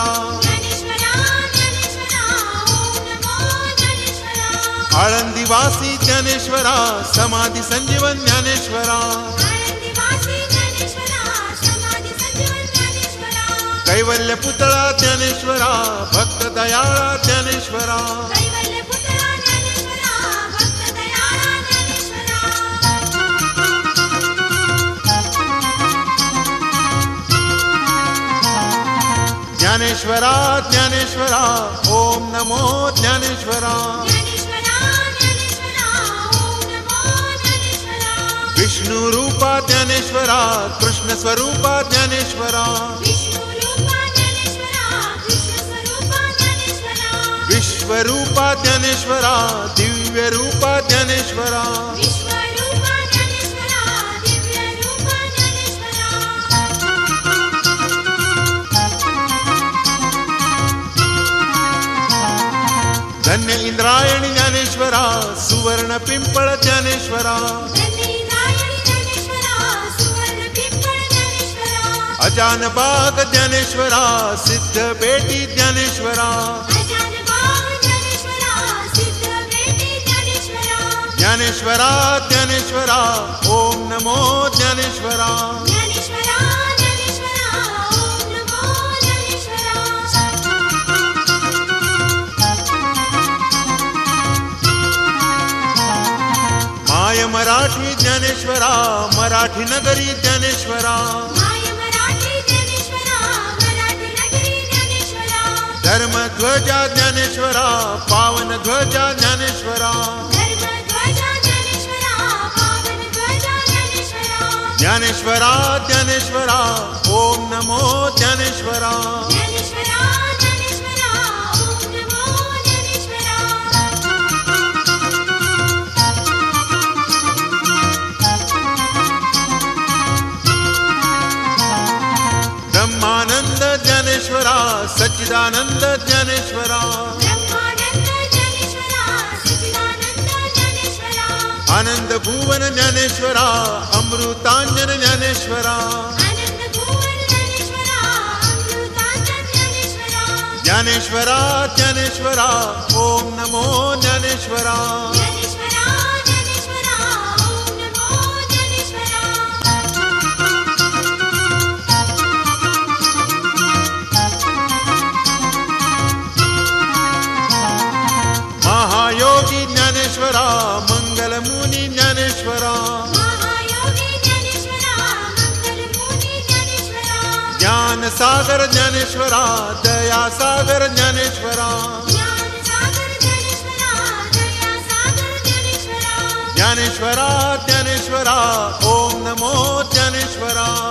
आळंदीवासी ज्ञानेश्वरा समाधी संजीवन ज्ञानेश्वरा कैवल्य पुतळा ज्ञानेश्वरा भक्त दयाळा ज्ञानेश्वरा ज्ञानेश्वरा ज्ञानेश्वरा ओम नमो ज्ञानेश्वरा विष्णु रूपा ज्ञानेश्वरा कृष्ण स्वरूपा ज्ञानेश्वरा विश्वरूपा ज्ञानेश्वरा दिव्य रूपा ज्ञानेश्वरा धन्य इंद्रायणी ज्ञानेश्वरा सुवर्ण पिंपळ ज्ञानेश्वरा अजान बाग ज्ञानेश्वरा सिद्ध बेटी ज्ञानेश्वरा ज्ञानेश्वरा ज्ञानेश्वरा ओम नमो ज्ञानेश्वरा माय मराठी ज्ञानेश्वरा मराठी नगरी ज्ञानेश्वरा धर्म ध्वजा ज्ञानेश्वरा पावन ध्वजा ज्ञानेश्वरा ज्ञानेश्वरा ज्ञानेश्वरा ओम नमो ज्ञानेश्वरा ब्रह्मानंद ज्ञानेश्वरा सच्चिदानंद ज्ञानेश्वरा आनंद भुवन ज्ञानेश्वरा अमृतांजन ज्ञानेश्वरा ज्ञानेश्वरा ज्ञानेश्वरा ओम नमो ज्ञानेश्वरा महायोगी ज्ञानेश्वरा मंगलमुनी ज्ञानेश्वरा ज्ञान सागर ज्ञानेश्वरा दया सागर ज्ञानेश्वरा ज्ञानेश्वरा ज्ञानेश्वरा ओम नमो ज्ञानेश्वरा